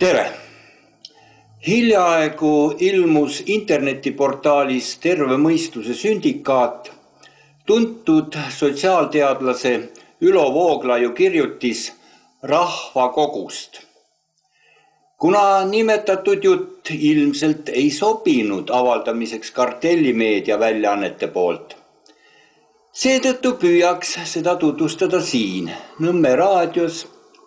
Tere! Hiljaaegu ilmus internetiportaalis Terve mõistuse sündikaat tuntud sotsiaalteadlase Ülo Vooglaiu kirjutis rahvakogust. Kuna nimetatud jutt ilmselt ei sobinud avaldamiseks kartellimeedia väljaannete poolt, seetõttu püüaks seda tutvustada siin Nõmme raadios,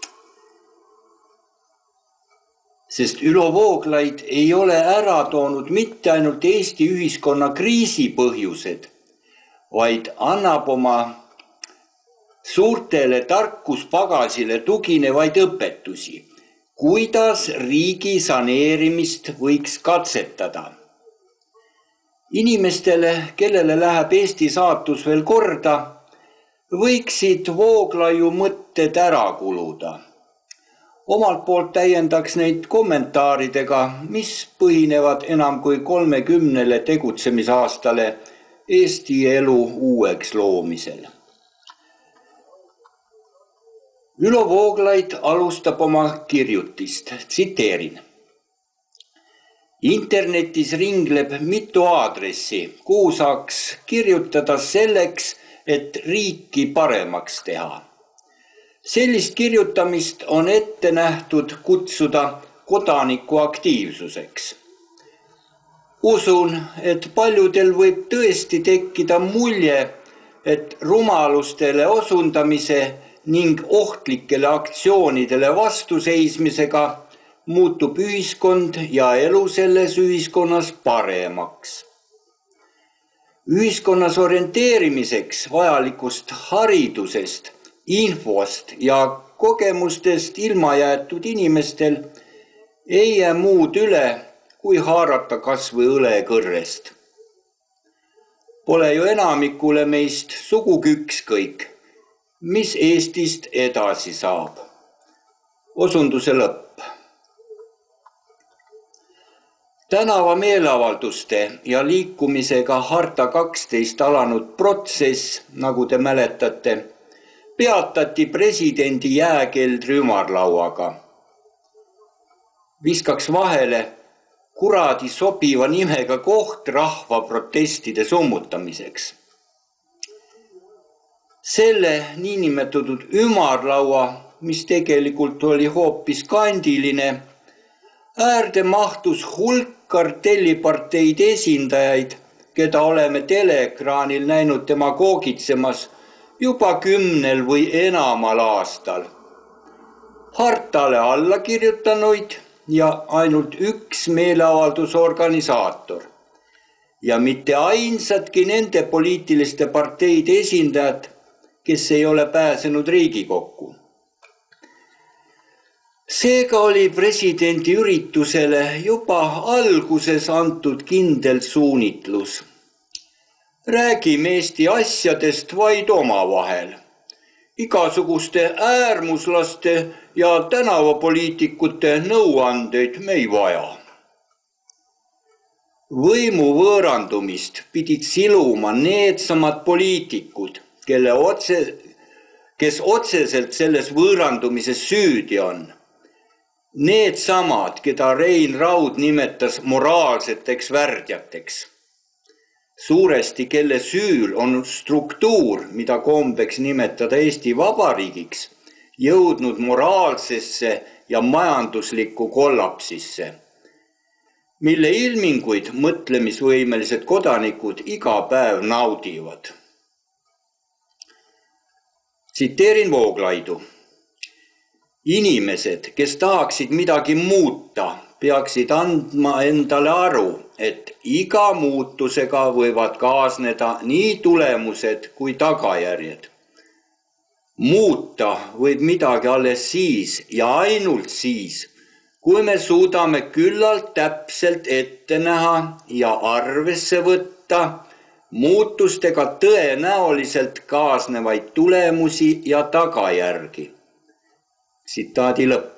sest Ülo Vooglaid ei ole ära toonud mitte ainult Eesti ühiskonna kriisi põhjused, vaid annab oma suurtele tarkuspagasile tuginevaid õpetusi, kuidas riigi saneerimist võiks katsetada. Inimestele, kellele läheb Eesti saatus veel korda, võiksid Vooglaiu mõtted ära kuluda. Omalt poolt täiendaks neid kommentaaridega, mis põhinevad enam kui 30 tegutsemisaastale Eesti elu uueks loomisel. Ülo Vooglaid alustab oma kirjutist, tsiteerin. Internetis ringleb mitu aadressi, kuhu saaks kirjutada selleks, et riiki paremaks teha. Sellist kirjutamist on ette nähtud kutsuda kodanikuaktiivsuseks. Usun, et paljudel võib tõesti tekkida mulje, et rumalustele osundamise ning ohtlikele aktsioonidele vastuseismisega muutub ühiskond ja elu selles ühiskonnas paremaks. Ühiskonnas orienteerimiseks vajalikust haridusest, infost ja kogemustest ilma jäetud inimestel ei jää muud üle, kui haarata kas või õlekõrrest. Pole ju enamikule meist sugugi ükskõik, mis Eestist edasi saab. Osunduse lõpp. Tänava meeleavalduste ja liikumisega Harta 12 alanud protsess, nagu te mäletate, peatati presidendi jääkeldri ümarlauaga. Viskaks vahele kuradi sobiva nimega koht rahva protestide summutamiseks. Selle niinimetatud ümarlaua, mis tegelikult oli hoopis kandiline, äärde mahtus hulk kartelliparteid esindajaid, keda oleme teleekraanil näinud demagoogitsemas juba 10 või enamal aastal. Hartale alla kirjutanuid ja ainult üks meeleavaldusorganisaator. Ja mitte ainsatki nende poliitiliste parteide esindajad, kes ei ole pääsenud Riigikokku. Seega oli presidendi üritusele juba alguses antud kindel suunitlus. Räägime Eesti asjadest vaid omavahel. Igasuguste äärmuslaste ja tänavapoliitikute nõuandeid me ei vaja. Võimu võõrandumist pidid siluma needsamad poliitikud, kes otseselt selles võõrandumises süüdi on. Needsamad, keda Rein Raud nimetas moraalseteks värdjateks. Suuresti, kelle süül on struktuur, mida kombeks nimetada Eesti Vabariigiks, jõudnud moraalsesse ja majanduslikku kollapsisse, mille ilminguid mõtlemisvõimelised kodanikud iga päev naudivad. Tsiteerin Vooglaidu. Inimesed, kes tahaksid midagi muuta, peaksid andma endale aru, et iga muutusega võivad kaasneda nii tulemused kui tagajärjed. Muuta võib midagi alles siis ja ainult siis, kui me suudame küllalt täpselt ette näha ja arvesse võtta muutustega tõenäoliselt kaasnevaid tulemusi ja tagajärgi. Tsitaadi lõpp.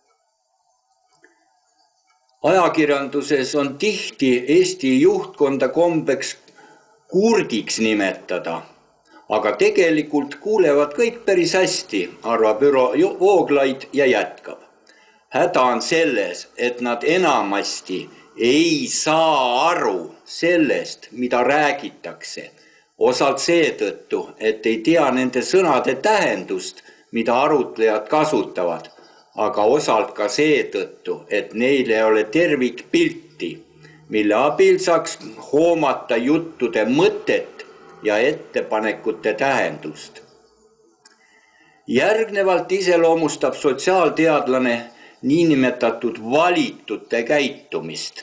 Ajakirjanduses on tihti Eesti juhtkonda kombeks kurdiks nimetada, aga tegelikult kuulevad kõik päris hästi, arvab Ülo Vooglaid ja jätkab. Häda on selles, et nad enamasti ei saa aru sellest, mida räägitakse. Osalt seetõttu, et ei tea nende sõnade tähendust, mida arutlejad kasutavad, aga osalt ka seetõttu, et neil ei ole tervikpilti, mille abil saaks hoomata juttude mõtet ja ettepanekute tähendust. Järgnevalt iseloomustab sotsiaalteadlane niinimetatud valitute käitumist.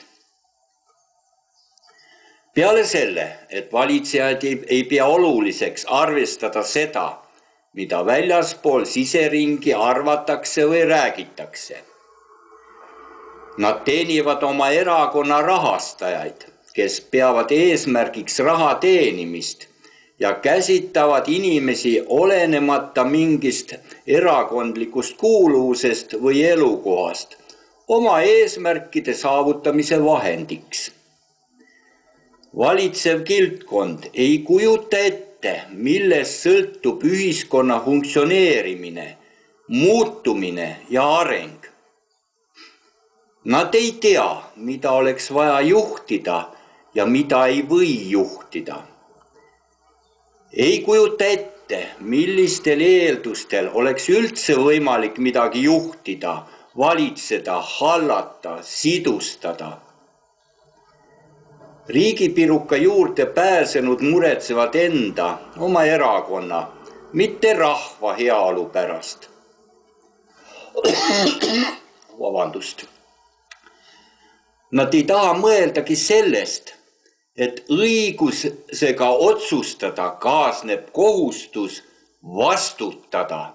Peale selle, et valitsejad ei pea oluliseks arvestada seda, mida väljaspool siseringi arvatakse või räägitakse. Nad teenivad oma erakonna rahastajaid, kes peavad eesmärgiks raha teenimist ja käsitavad inimesi olenemata mingist erakondlikust kuuluvusest või elukohast oma eesmärkide saavutamise vahendiks. Valitsev kildkond ei kujuta ette, millest sõltub ühiskonna funktsioneerimine, muutumine ja areng. Nad ei tea, mida oleks vaja juhtida ja mida ei või juhtida. Ei kujuta ette, millistel eeldustel oleks üldse võimalik midagi juhtida, valitseda, hallata, sidustada. Riigipiruka juurde pääsenud muretsevad enda, oma erakonna, mitte rahva heaolu pärast. Vabandust. Nad ei taha mõeldagi sellest, et õigusega otsustada kaasneb kohustus vastutada.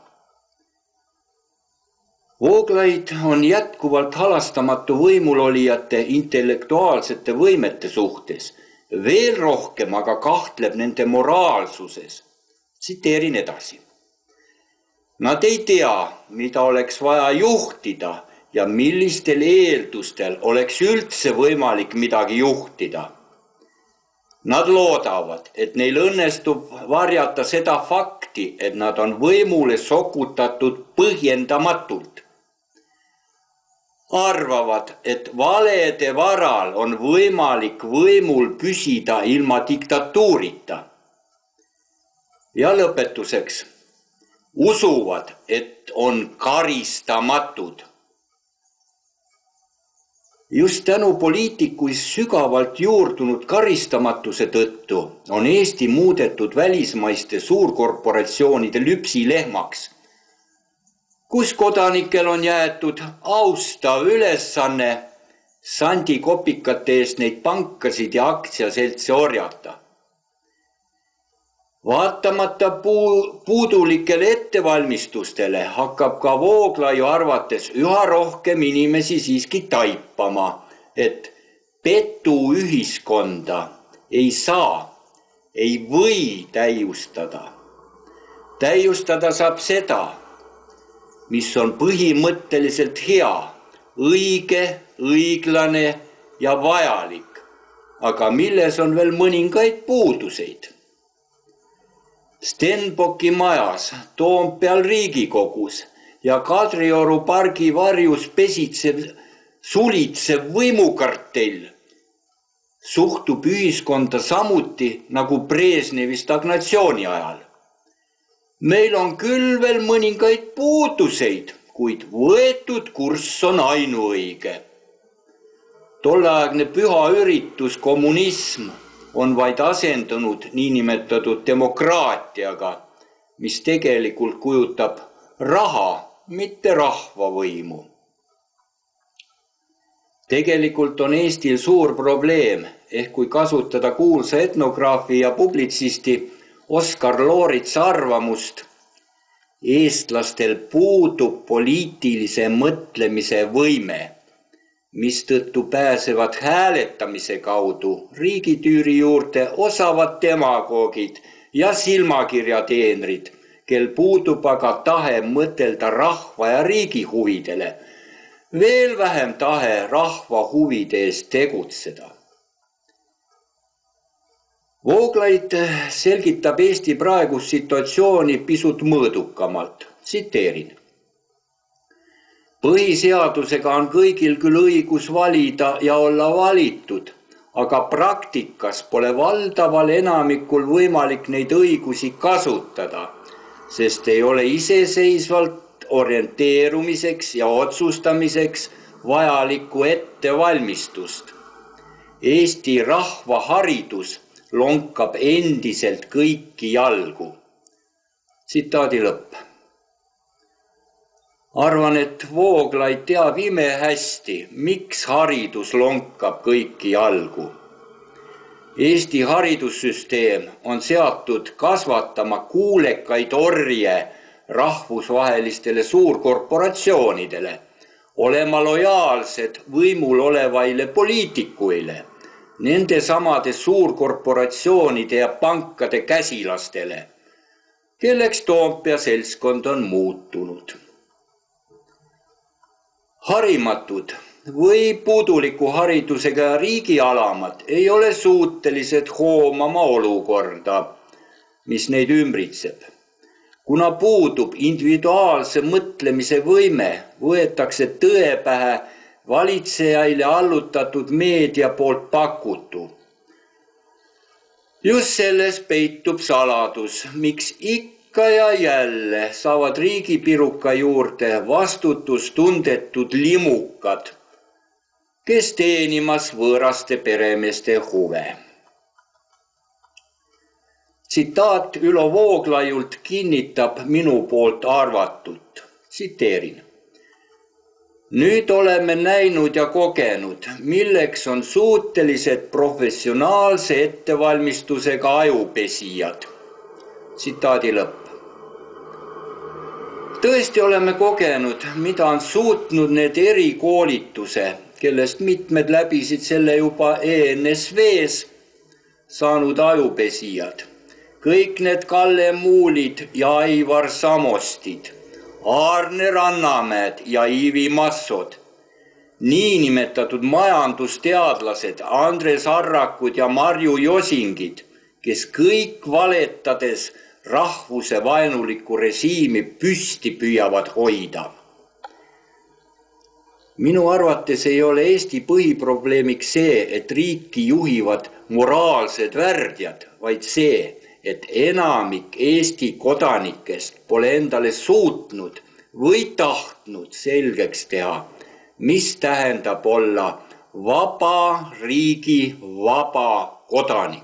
Vooglaid on jätkuvalt halastamatu võimulolijate intellektuaalsete võimete suhtes, veel rohkem aga kahtleb nende moraalsuses. Tsiteerin edasi. Nad ei tea, mida oleks vaja juhtida ja millistel eeldustel oleks üldse võimalik midagi juhtida. Nad loodavad, et neil õnnestub varjata seda fakti, et nad on võimule sokutatud põhjendamatult. Arvavad, et valede varal on võimalik võimul püsida ilma diktatuurita. Ja lõpetuseks, usuvad, et on karistamatud. Just tänu poliitikuis sügavalt juurdunud karistamatuse tõttu on Eesti muudetud välismaiste suurkorporatsioonide lüpsilehmaks, kus kodanikel on jäetud austav ülesanne sandikopikate eest neid pankasid ja aktsiaseltse orjata. Vaatamata puudulikele ettevalmistustele hakkab ka Vooglaiu arvates üha rohkem inimesi siiski taipama, et petuühiskonda ei saa, ei või täiustada. Täiustada saab seda, mis on põhimõtteliselt hea, õige, õiglane ja vajalik, aga milles on veel mõningaid puuduseid. Stenbocki majas, Toompeal Riigikogus ja Kadrioru pargi varjus pesitsev sulitsev võimukartell suhtub ühiskonda samuti nagu Brežnevi stagnatsiooni ajal. Meil on küll veel mõningaid puuduseid, kuid võetud kurss on ainuõige. Tolleaegne püha üritus kommunism on vaid asendunud niinimetatud demokraatiaga, mis tegelikult kujutab raha, mitte rahvavõimu. Tegelikult on Eestil suur probleem, ehk kui kasutada kuulsa etnograafi ja publitsisti Oskar Looritsa arvamust, eestlastel puudub poliitilise mõtlemise võime, mistõttu pääsevad hääletamise kaudu riigitüüri juurde osavad demagoogid ja silmakirjateenrid, kel puudub aga tahe mõtelda rahva ja riigi huvidele, veel vähem tahe rahva huvide eest tegutseda. Vooglaid selgitab Eesti praegust situatsiooni pisut mõõdukamalt. Tsiteerin. Põhiseadusega on kõigil küll õigus valida ja olla valitud, aga praktikas pole valdaval enamikul võimalik neid õigusi kasutada, sest ei ole iseseisvalt orienteerumiseks ja otsustamiseks vajalikku ettevalmistust. Eesti rahva haridus lonkab endiselt kõiki jalgu. Tsitaadi lõpp. Arvan, et Vooglaid teab imehästi, miks haridus lonkab kõiki jalgu. Eesti haridussüsteem on seatud kasvatama kuulekaid orje rahvusvahelistele suurkorporatsioonidele, olema lojaalsed võimul olevaile poliitikuile, nende samade suurkorporatsioonide ja pankade käsilastele, kelleks Toompea seltskond on muutunud. Harimatud või puuduliku haridusega riigialamad ei ole suutelised hoomama olukorda, mis neid ümbritseb. Kuna puudub individuaalse mõtlemise võime, võetakse tõe pähe valitsejaile allutatud meedia poolt pakutu. Just selles peitub saladus, miks ikka ja jälle saavad riigipiruka juurde vastutustundetud limukad, kes teenimas võõraste peremeeste huve. Tsitaat Ülo Vooglaiult kinnitab minu poolt arvatut. Tsiteerin. Nüüd oleme näinud ja kogenud, milleks on suutelised professionaalse ettevalmistusega ajupesijad. Tsitaadi lõpp. Tõesti oleme kogenud, mida on suutnud need erikoolituse, kellest mitmed läbisid selle juba ENSV-s saanud ajupesijad. Kõik need Kalle Muulid ja Aivar Samostid, Aarne Rannamäed ja Ivi Massod, niinimetatud majandusteadlased Andres Arrakud ja Marju Josingid, kes kõik valetades rahvuse vaenulikku režiimi püsti püüavad hoida. Minu arvates ei ole Eesti põhiprobleemiks see, et riiki juhivad moraalsed värdjad, vaid see, et enamik Eesti kodanikest pole endale suutnud või tahtnud selgeks teha, mis tähendab olla vaba riigi vaba kodanik.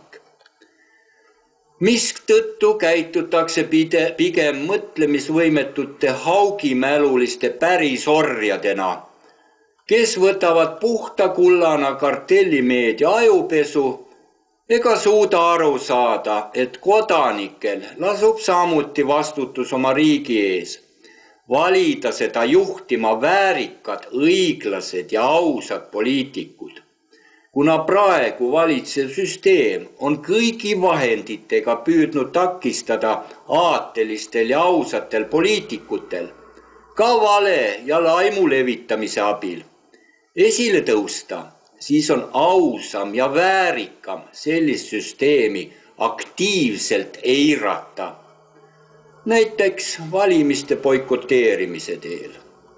Mistõttu käitutakse pigem mõtlemisvõimetute haugimäluliste pärisorjadena, kes võtavad puhta kullana kartellimeedia ajupesu ega suuda aru saada, et kodanikel lasub samuti vastutus oma riigi ees, valida seda juhtima väärikad, õiglased ja ausad poliitikud. Kuna praegu valitsev süsteem on kõigi vahenditega püüdnud takistada aatelistel ja ausatel poliitikutel, ka vale ja laimu levitamise abil, esile tõusta, siis on ausam ja väärikam sellist süsteemi aktiivselt eirata. Näiteks valimiste boikoteerimise teel.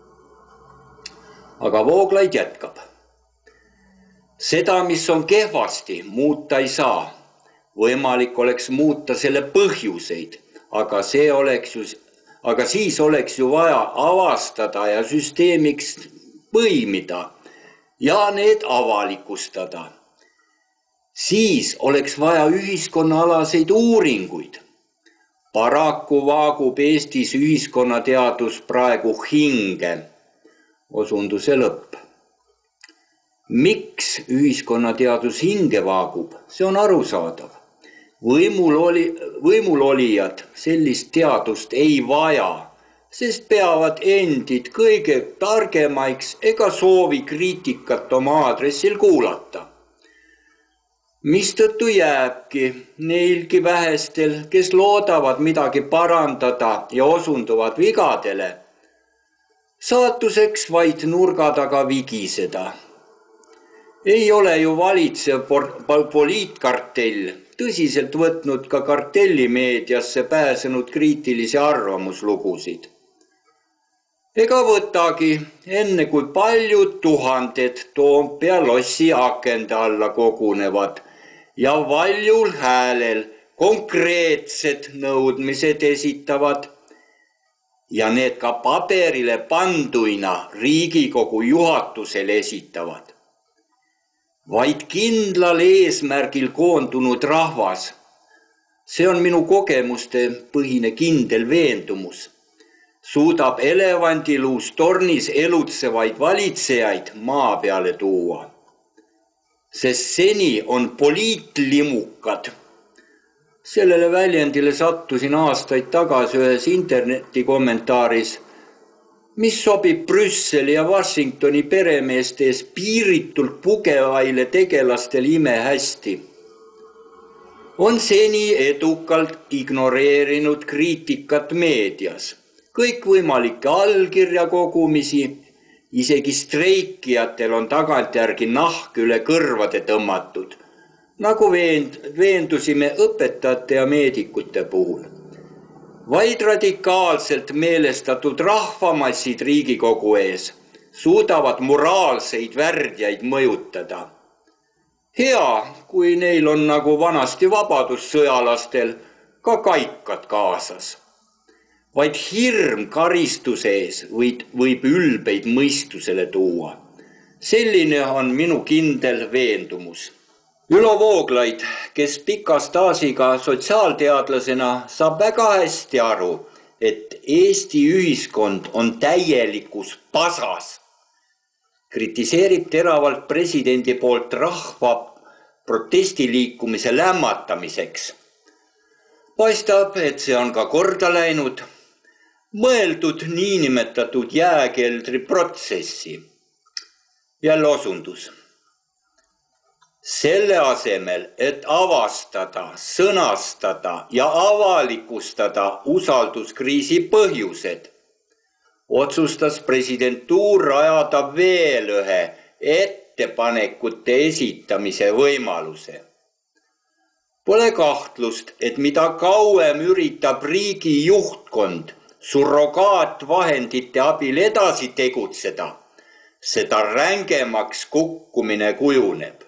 Aga Vooglaid jätkab. Seda, mis on kehvasti, muuta ei saa. Võimalik oleks muuta selle põhjuseid, aga siis oleks ju vaja avastada ja süsteemiks põimida ja need avalikustada. Siis oleks vaja ühiskonnaalaseid uuringuid. Paraku vaagub Eestis ühiskonnateadus praegu hinge. Osunduse lõpp. Miks ühiskonnateadus hinge vaagub, see on arusaadav. Võimulolijad sellist teadust ei vaja, sest peavad endid kõige targemaiks ega soovi kriitikat oma aadressil kuulata. Mistõttu jääbki neilgi vähestel, kes loodavad midagi parandada ja osunduvad vigadele, saatuseks vaid nurga taga vigiseda. Ei ole ju valitsev poliitkartell tõsiselt võtnud ka kartellimeediasse pääsenud kriitilisi arvamuslugusid. Ega võtagi, enne kui paljud tuhanded Toompea lossi akende alla kogunevad ja valjul häälel konkreetsed nõudmised esitavad ja need ka paberile panduina Riigikogu juhatusele esitavad. Vaid kindlal eesmärgil koondunud rahvas, see on minu kogemuste põhine kindel veendumus, suudab elevandiluus tornis elutsevaid valitsejaid maa peale tuua. Sest seni on poliitlimukad. Sellele väljendile sattusin aastaid tagasi ühes interneti kommentaaris, mis sobib Brüsseli ja Washingtoni peremeeste ees piiritult pugevaile tegelastele imehästi. On seni edukalt ignoreerinud kriitikat meedias, kõikvõimalikke allkirja kogumisi, isegi streikijatel on tagantjärgi nahk üle kõrvade tõmmatud, nagu veendusime õpetajate ja meedikute puhul. Vaid radikaalselt meelestatud rahvamassid Riigikogu ees suudavad moraalseid värdjaid mõjutada. Hea, kui neil on nagu vanasti vabadussõjalastel ka kaikad kaasas. Vaid hirm karistuse ees võib ülbeid mõistusele tuua. Selline on minu kindel veendumus. Ülo Vooglaid, kes pika staažiga sotsiaalteadlasena saab väga hästi aru, et Eesti ühiskond on täielikus pasas, kritiseerib teravalt presidendi poolt rahva protestiliikumise lämmatamiseks. Paistab, et see on ka korda läinud, mõeldud niinimetatud jääkeldri protsessi. Jälle osundus. Selle asemel, et avastada, sõnastada ja avalikustada usalduskriisi põhjused, otsustas presidentuur rajada veel ühe ettepanekute esitamise võimaluse. Pole kahtlust, et mida kauem üritab riigi juhtkond surrogaatvahendite abil edasi tegutseda, seda rängemaks kukkumine kujuneb.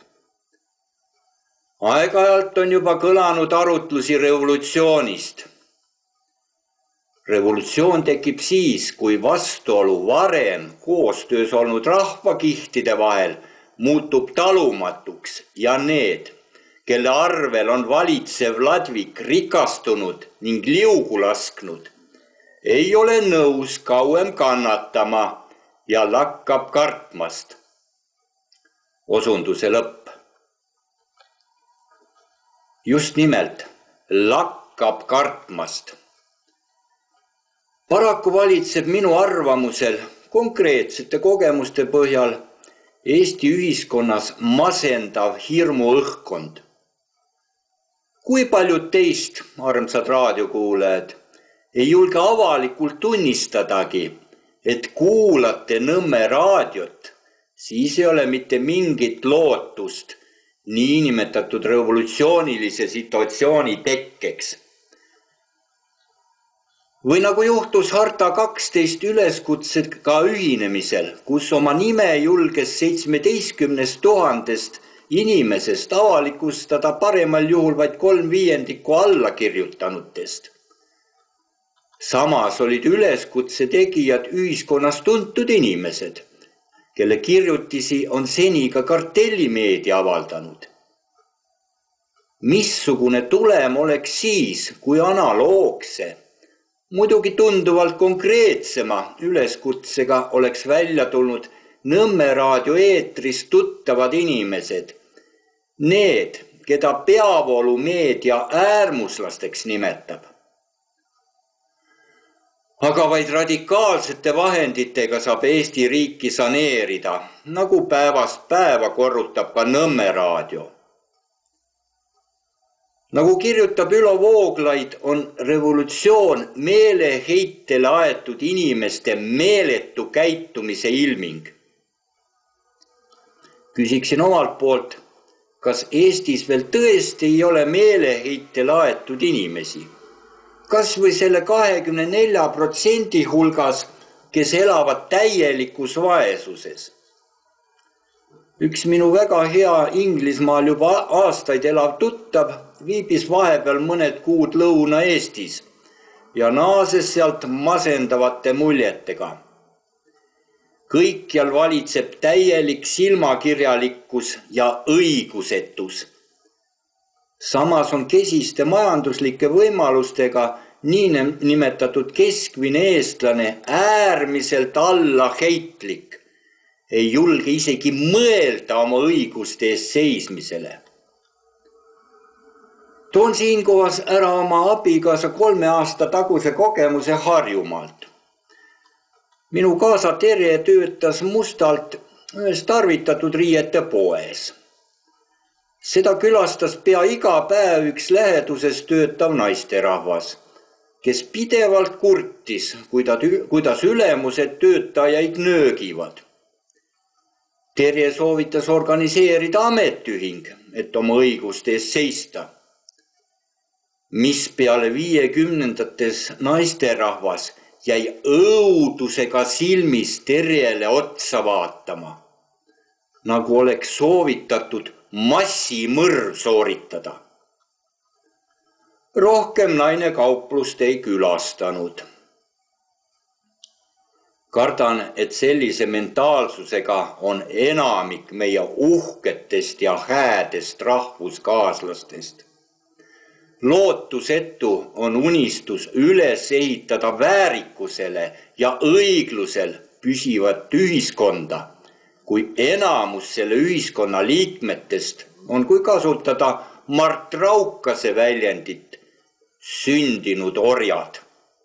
Aeg-ajalt on juba kõlanud arutlusi revolutsioonist. Revolutsioon tekib siis, kui vastuolu varem koostöös olnud rahvakihtide vahel muutub talumatuks ja need, kelle arvel on valitsev ladvik rikastunud ning liugu lasknud, ei ole nõus kauem kannatama ja lakkab kartmast. Osunduse lõpp. Just nimelt, lakkab kartmast. Paraku valitseb minu arvamusel konkreetsete kogemuste põhjal Eesti ühiskonnas masendav hirmuõhkkond. Kui paljud teist, armsad raadiokuulajad, ei julge avalikult tunnistadagi, et kuulate Nõmme raadiot, siis ei ole mitte mingit lootust niinimetatud revolutsioonilise situatsiooni tekkeks. Või nagu juhtus Harta 12 üleskutsega ühinemisel, kus oma nime julges 17 000 inimesest avalikustada paremal juhul vaid 3/5 allakirjutanutest. Samas olid üleskutse tegijad ühiskonnas tuntud inimesed, kelle kirjutisi on seni ka kartellimeedia avaldanud. Missugune tulem oleks siis, kui analoogse, muidugi tunduvalt konkreetsema üleskutsega oleks välja tulnud Nõmme raadio eetris tuttavad inimesed, need, keda peavoolumeedia äärmuslasteks nimetab. Aga vaid radikaalsete vahenditega saab Eesti riiki saneerida, nagu päevast päeva korrutab ka Nõmme raadio. Nagu kirjutab Ülo Vooglaid, on revolutsioon meeleheitele aetud inimeste meeletu käitumise ilming. Küsiksin omalt poolt, kas Eestis veel tõesti ei ole meeleheitele aetud inimesi? Kas või selle 24% hulgas kes elavad täielikus vaesuses. Üks minu väga hea Inglismaal juba aastaid elav tuttav viibis vahepeal mõned kuud Lõuna-Eestis ja naases sealt masendavate muljetega. Kõikjal valitseb täielik silmakirjalikkus ja õigusetus. Samas on kesiste majanduslike võimalustega nimetatud keskmine eestlane äärmiselt allaheitlik. Ei julge isegi mõelda oma õiguste eest seismisele. Toon siinkohas ära oma abikaasa 3 aasta taguse kogemuse Harjumaalt. Minu kaasaterje töötas mustalt ühes tarvitatud riiete poes. Seda külastas pea iga päev üks läheduses töötav naisterahvas, kes pidevalt kurtis, kuidas ülemused töötajaid nöögivad. Terje soovitas organiseerida ametiühing, et oma õiguste eest seista. Mis peale 50-ndates naisterahvas jäi õudusega silmis Terjele otsa vaatama, nagu oleks soovitatud massimõrv sooritada. Rohkem naine kauplust ei külastanud. Kardan, et sellise mentaalsusega on enamik meie uhketest ja häädest rahvuskaaslastest. Lootusetu on unistus üles ehitada väärikusele ja õiglusel püsivat ühiskonda, kui enamus selle ühiskonna liikmetest on, kui kasutada Mart Raukase väljendit, sündinud orjad.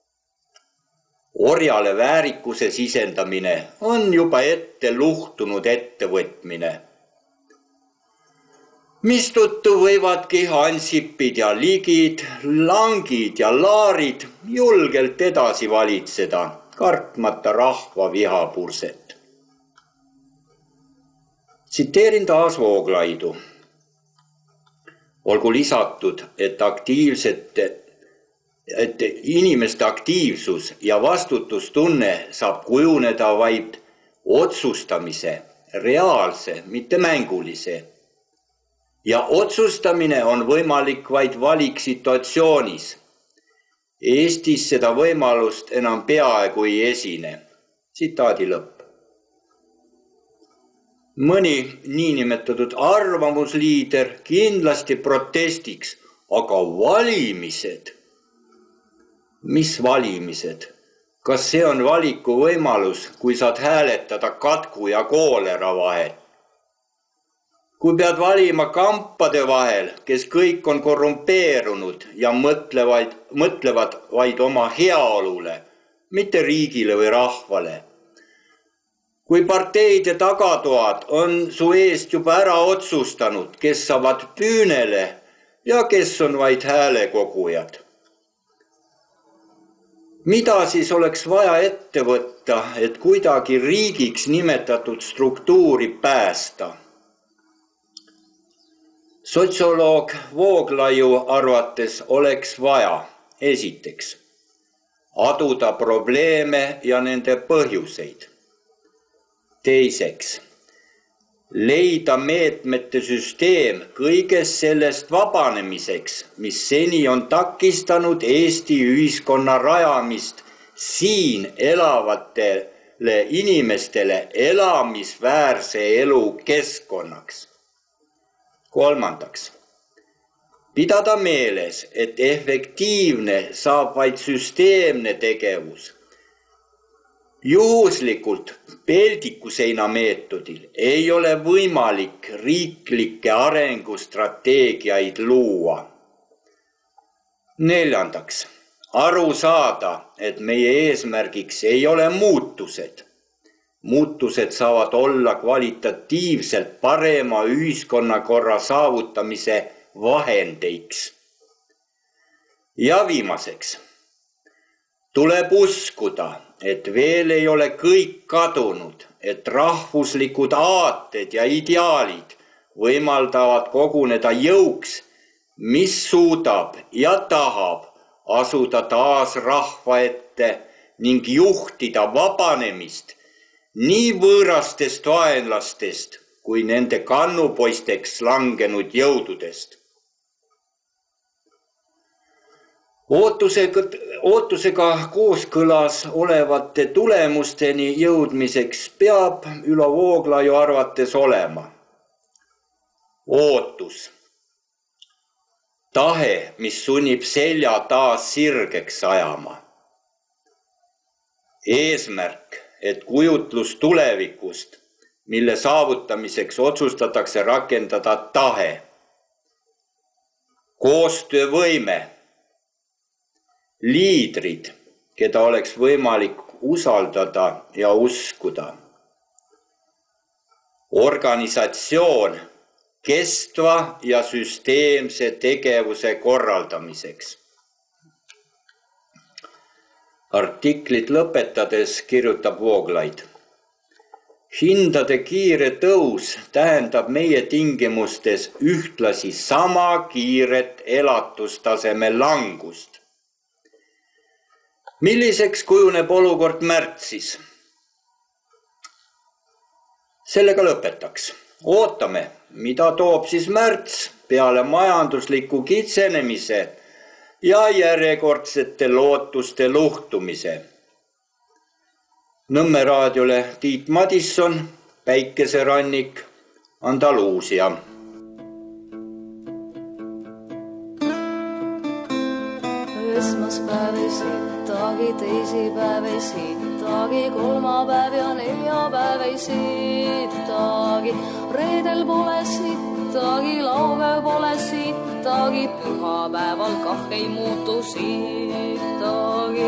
Orjale väärikuse sisendamine on juba ette luhtunud ettevõtmine. Mistõttu võivadki Ansipid ja Ligid, Langid ja Laarid julgelt edasi valitseda, kartmata rahva vihapurset. Tsiteerin taas Vooglaidu. Olgu lisatud, et inimeste aktiivsus ja vastutustunne saab kujuneda vaid otsustamise, reaalse, mitte mängulise. Ja otsustamine on võimalik vaid valiksituatsioonis. Eestis seda võimalust enam peaaegu ei esine. Tsitaadi lõpp. Mõni niinimetatud arvamusliider kindlasti protestiks, aga valimised? Mis valimised? Kas see on valiku võimalus, kui saad hääletada katku ja koolera vahel? Kui pead valima kampade vahel, kes kõik on korrumpeerunud ja mõtlevad vaid oma heaolule, mitte riigile või rahvale. Kui parteid ja tagatoad on su eest juba ära otsustanud, kes saavad püünele ja kes on vaid häälekogujad. Mida siis oleks vaja ette võtta, et kuidagi riigiks nimetatud struktuuri päästa? Sotsioloog Vooglaiu arvates oleks vaja, esiteks, aduda probleeme ja nende põhjuseid. Teiseks, leida meetmete süsteem kõigest sellest vabanemiseks, mis seni on takistanud Eesti ühiskonna rajamist siin elavatele inimestele elamisväärse elu keskkonnaks. Kolmandaks, pidada meeles, et efektiivne saab vaid süsteemne tegevus. Juhuslikult peldikuseina meetodil ei ole võimalik riiklikke arengustrateegiaid luua. Neljandaks, aru saada, et meie eesmärgiks ei ole muutused. Muutused saavad olla kvalitatiivselt parema ühiskonnakorra saavutamise vahendeiks. Ja viimaseks, tuleb uskuda, et veel ei ole kõik kadunud, et rahvuslikud aated ja ideaalid võimaldavad koguneda jõuks, mis suudab ja tahab asuda taas rahva ette ning juhtida vabanemist nii võõrastest vaenlastest kui nende kannupoisteks langenud jõududest. Ootusega kooskõlas olevate tulemusteni jõudmiseks peab Ülo Vooglaiu arvates olema ootus, tahe, mis sunnib selja taas sirgeks ajama, eesmärk, et kujutlus tulevikust, mille saavutamiseks otsustatakse rakendada tahe, koostöövõime, liidrid, keda oleks võimalik usaldada ja uskuda, organisatsioon kestva ja süsteemse tegevuse korraldamiseks. Artiklit lõpetades kirjutab Vooglaid. Hindade kiire tõus tähendab meie tingimustes ühtlasi sama kiiret elatustaseme langust. Milliseks kujuneb olukord märtsis? Sellega lõpetaks. Ootame, mida toob siis märts peale majandusliku kitsenemise ja järjekordsete lootuste luhtumise. Nõmme raadiole Tiit Madisson, Päikeserannik, Andaluusia. Esmaspäev ei sittagi, teisipäev ei sittagi, kolmapäev ja neljapäev ei sittagi, reedel pole sittagi, laupäev pole sittagi, pühapäeval kah ei muutu sittagi.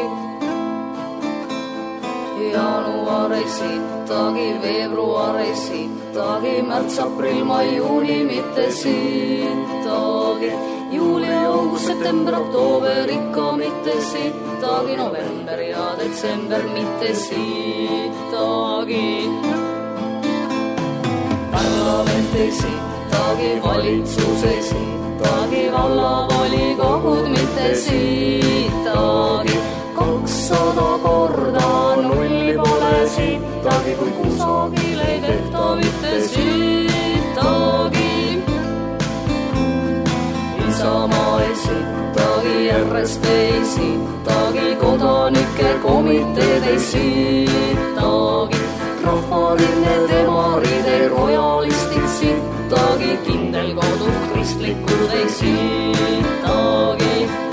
Jaanuar ei sittagi, veebruar ei sittagi, märts, aprill, mai, juuni mitte sittagi, juuli, august, september, oktoober ikka mitte sittagi, november ja detsember mitte sittagi. Parlament ei sittagi, valitsus ei sittagi, vallavolikogud mitte sittagi, 200 korda nulli pole sittagi, kui kusagil ei tehta mitte sittagi. Isamaa ei sittagi, RSP ei sittagi, kodanike komiteed ei sittagi, rahvarinne, demaride, rojalistid sittagi, kindelkodud, kristlikud ei sittagi.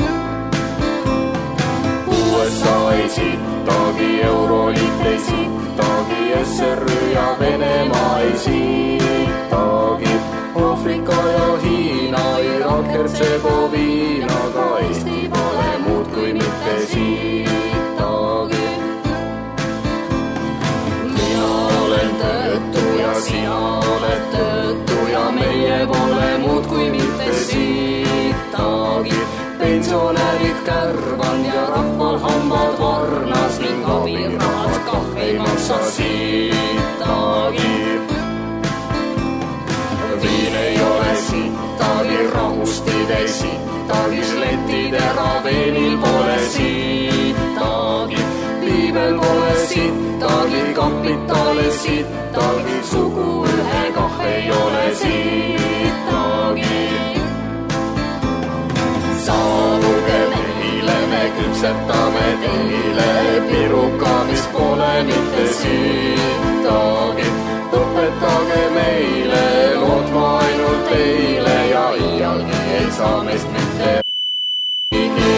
USA ei sittagi, Euroliit ei sittagi, SRÜ ja Venemaa ei sittagi, Aafrika ja Hiina, Irak, Hertsegoviina, ka Eesti pole muud kui mitte sittagi. Mina olen töötu ja sina oled töötu ja meie pole muud kui mitte sittagi. Pensionärid kärvan ja rahval hambad varnas ning abirahad kah ei maksa sittagi. Viin ei ole sittagi, rahustid ei sittagi, sletid eraveenil pole sittagi, piibel pole sittagi, kapital ei sittagi, sugu ühe kah ei ole sittagi. Saabuge meile, me küpsetame teile piruka, mis pole mitte sittagi. Õpetage meile lootma ainult teile ja iialgi ei saa meist mitte mingi.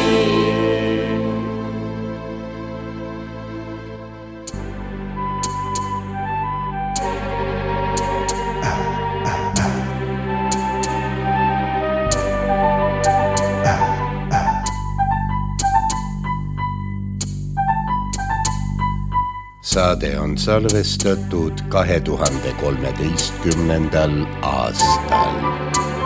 Saade on salvestatud 2013. aastal.